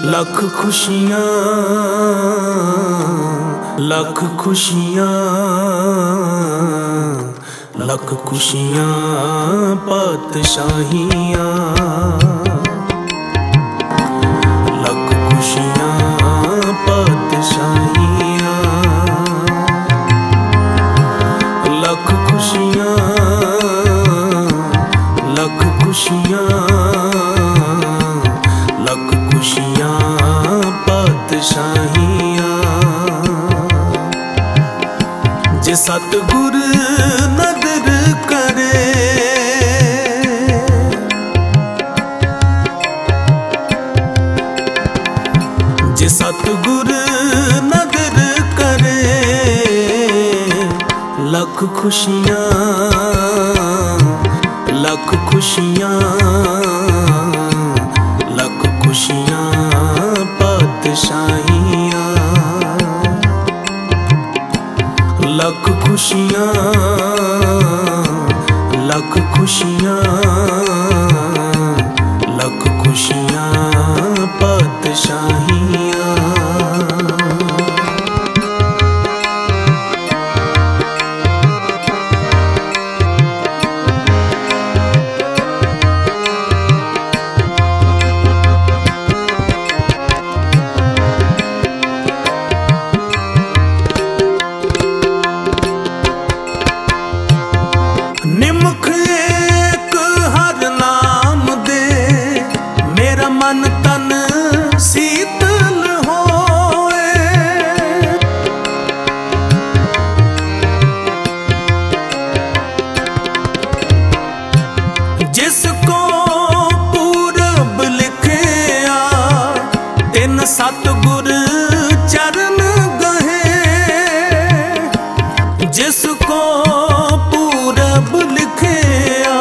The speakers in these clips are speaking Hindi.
लख खुशियाँ लख खुशियाँ लख खुशियाँ पातशाहियाँ लख खुशियाँ पातशाहियाँ लख खुशियाँ लख खुशियाँ लख खुशियाँ पातशाहियाँ जे सतगुर नदर करे जे सतगुर नदर करे लख खुशियाँ लख खुशियाँ लख खुशियाँ पातशाहियाँ लख खुशियाँ लख खुशियाँ लख खुशियाँ पातशाहियाँ। निमख एक हर नाम दे मेरा मन तन शीतल होए जिसको पूरब लिखिया तिन सतगुर चरण गहे जिसको पूरब लिखिया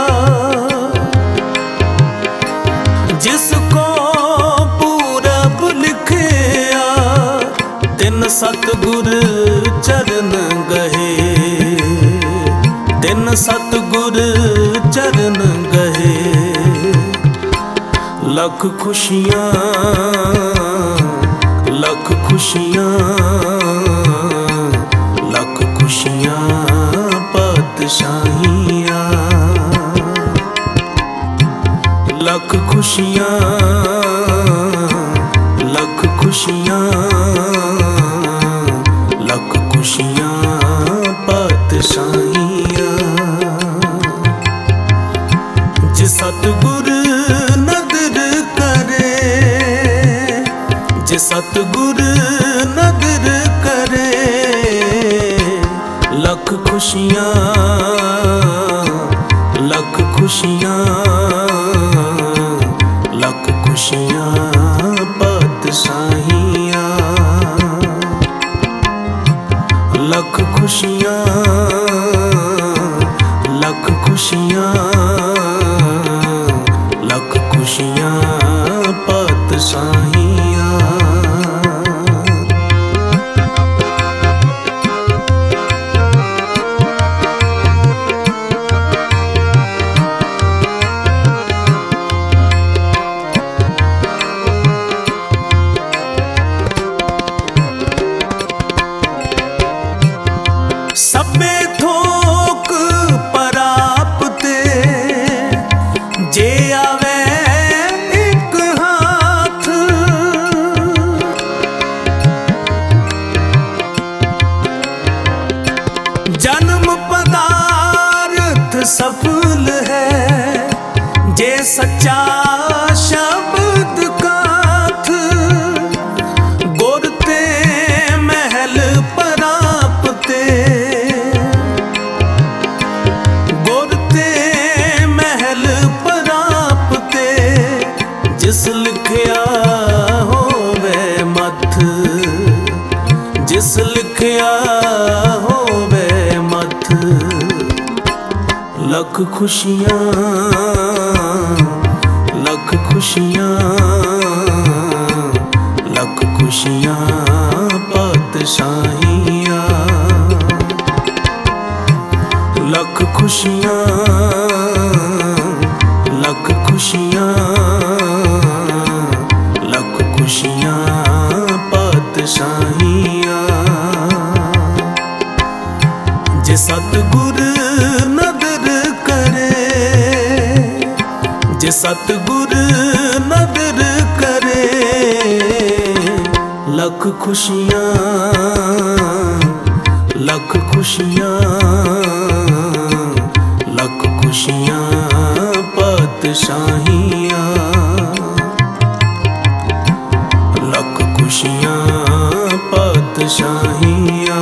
जिसको पूरब लिखिया तिन सतगुर चरण गहे तिन सतगुर चरण गहे लख खुशियाँ लख खुशियाँ लख खुशियाँ पातशाहियाँ लख खुशियाँ लख खुशियाँ लख खुशियाँ पातशाहियाँ जे सतगुर नदर करे जे सतगुर नदर करे लख खुशियाँ लख खुशियाँ लख खुशियाँ पातशाहियाँ लख खुशियाँ लख खुशियाँ लख खुशियाँ पातशाहियाँ। सबे थोक परापते जे आवे एक हाथ जन्म पदार्थ सफल है जे सच्चा शब्द काथ गुरते महल परापते जिस लिखिया होवे मथ जिस लिखिया होवे मथ लख खुशियाँ लख खुशियाँ लख खुशियाँ पातशाहियाँ लख खुशियाँ लख खुशियाँ लख खुशियाँ। सतगुर नदर करे, जे सतगुर नदर करे, लख खुशियाँ लख खुशियाँ लख खुशियाँ पातशाहियाँ, लख खुशियाँ पातशाहियाँ।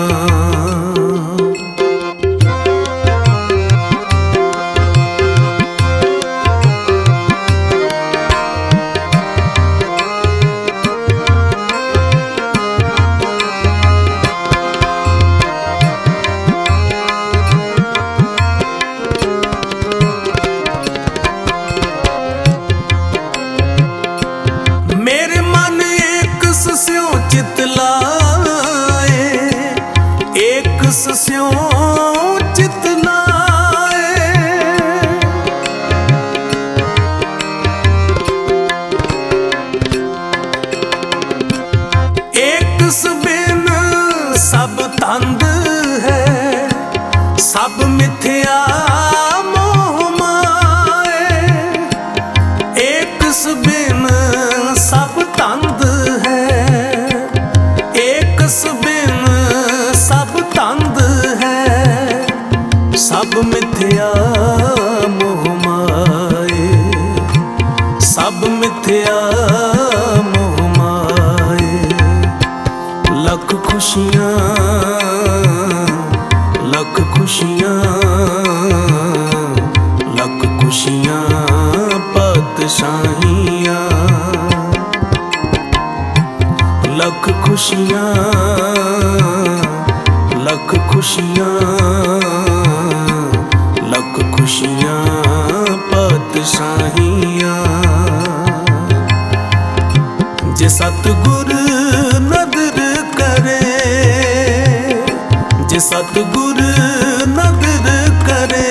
मेरे मन एक स्यों चित लाए, एक स्यों चित लाए, एक सबिन सब तंद है, सब मिथ्या मोह माए, एक सबिन सब तंद है, एक सबिन सब तंद है, सब मिथ्या मोह माए, सब मिथ्या मोह माए। लख खुशियाँ लख खुशियाँ लख खुशियाँ पातशाहियाँ, लख खुशियाँ लख खुशियाँ लख खुशियाँ पातशाहियाँ। जे सतगुर नदर करे, जे सतगुर नदर करे,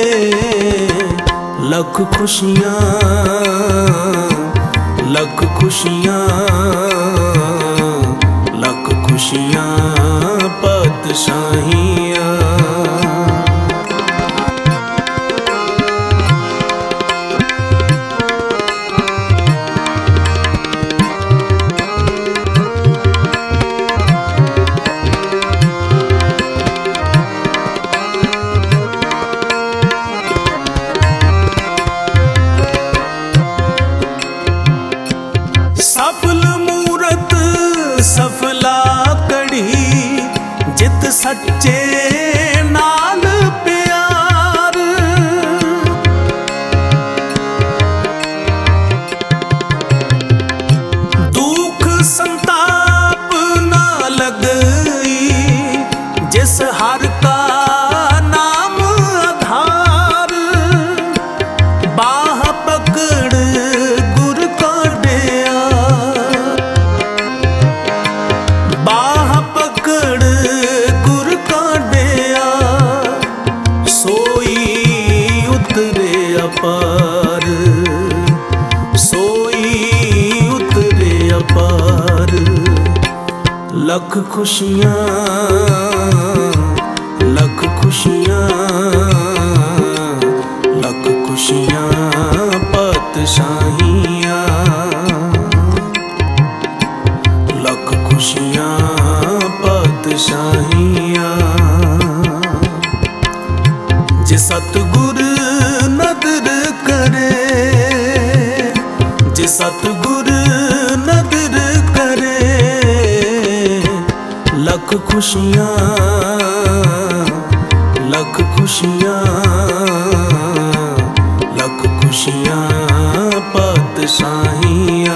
लख खुशियाँ लख खुशियाँ लख खुशियाँ पातशाहियाँ। सफल मूरत सफला कड़ी, जित सच्चे नाल प्यार, दुख संताप ना लगई, जिस हर का नाम आधार, बाह पकड़ गुर का डेया, बाह पकड़ गुर का डेया, सोई उतरे अपार, सोई उतरे अपार। लख खुशियाँ लख खुशियाँ लख खुशियाँ पातशाहियाँ, लख खुशियाँ पातशाहियाँ। जे सतगुर नदर करे, जे सतगुर नदर करे, लख खुशियाँ लख खुशियाँ लख खुशियाँ पातशाहियाँ।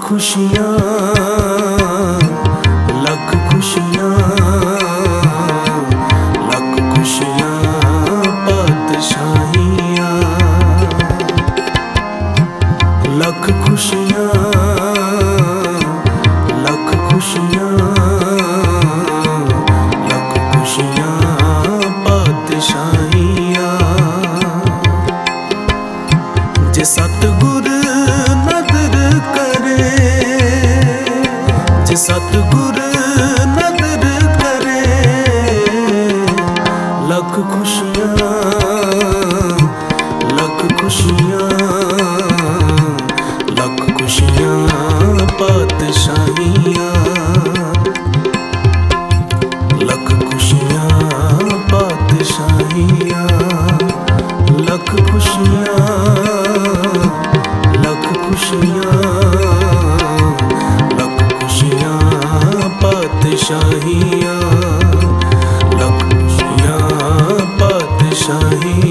खुशियाँ, लख खुशियाँ, लख खुशियाँ, पातशाहियाँ। लख खुशियाँ, लख खुशियाँ, लख खुशियाँ, पातशाहियाँ। जे सतगुर नदर करे, जे सतगुर नदर करे, लख खुशियाँ, लख खुशियाँ, लख खुशियाँ, पातशाहियाँ। लख खुशियाँ, पातशाहियाँ, लख खुशियाँ, लख खुशियाँ, लख खुशियाँ, पातशाहियाँ, लख खुशियाँ, पातशाहियाँ।